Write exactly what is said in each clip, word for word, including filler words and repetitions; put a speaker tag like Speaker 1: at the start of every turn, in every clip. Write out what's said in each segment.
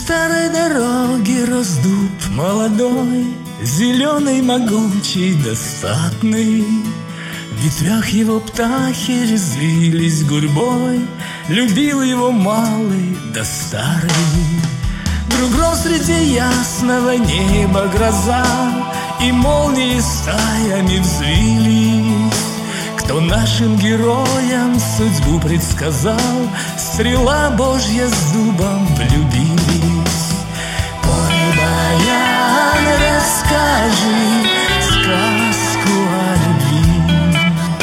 Speaker 1: старой дороге рос дуб молодой, зеленый, могучий, достатный. В ветвях его птахи резвились гурьбой, любил его малый да старый. Вдруг рос среди ясного неба гроза, и молнии стаями взвились. Кто нашим героям судьбу предсказал, стрела Божья с дубом влюбились. Пой, баян, расскажи сказку о любви,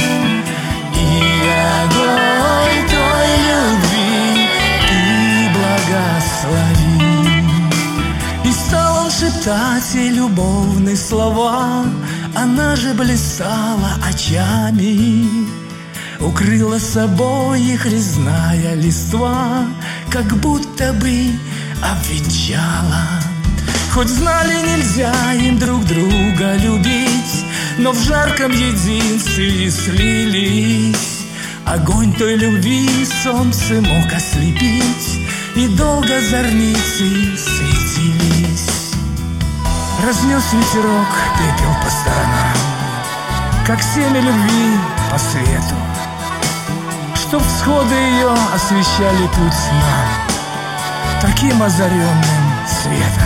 Speaker 1: и огонь той любви ты благослови. И стал он шептать ей любовные слова, она же блистала очами, укрыла собой их резная листва, как будто бы обвенчала. Хоть знали, нельзя им друг друга любить, но в жарком единстве слились. Огонь той любви солнце мог ослепить, и долго зорницы светились. Разнес ветерок пепел по сторонам, как семя любви по свету, чтоб всходы ее освещали путь нам таким озаренным светом.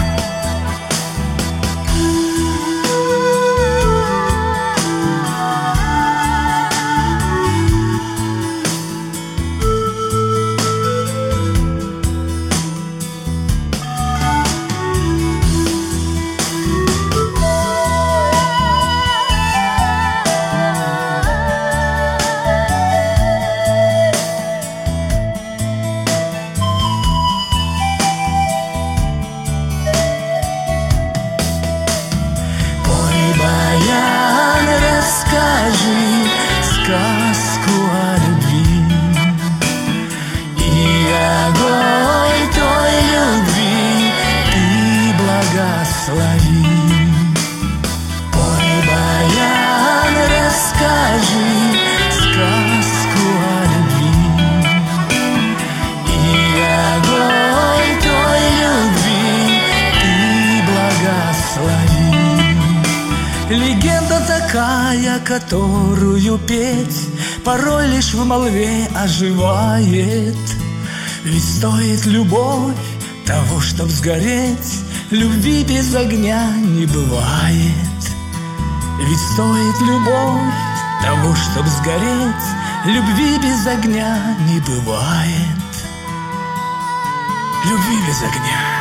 Speaker 1: Расскажи сказку о любви, и огонь той любви ты благослови. Пой, баян, расскажи сказку о любви, и огонь той любви ты благослови. Легенда такая, которую петь порой лишь в молве оживает. Ведь стоит любовь того, чтоб сгореть, любви без огня не бывает. Ведь стоит любовь того, чтоб сгореть, любви без огня не бывает. Любви без огня.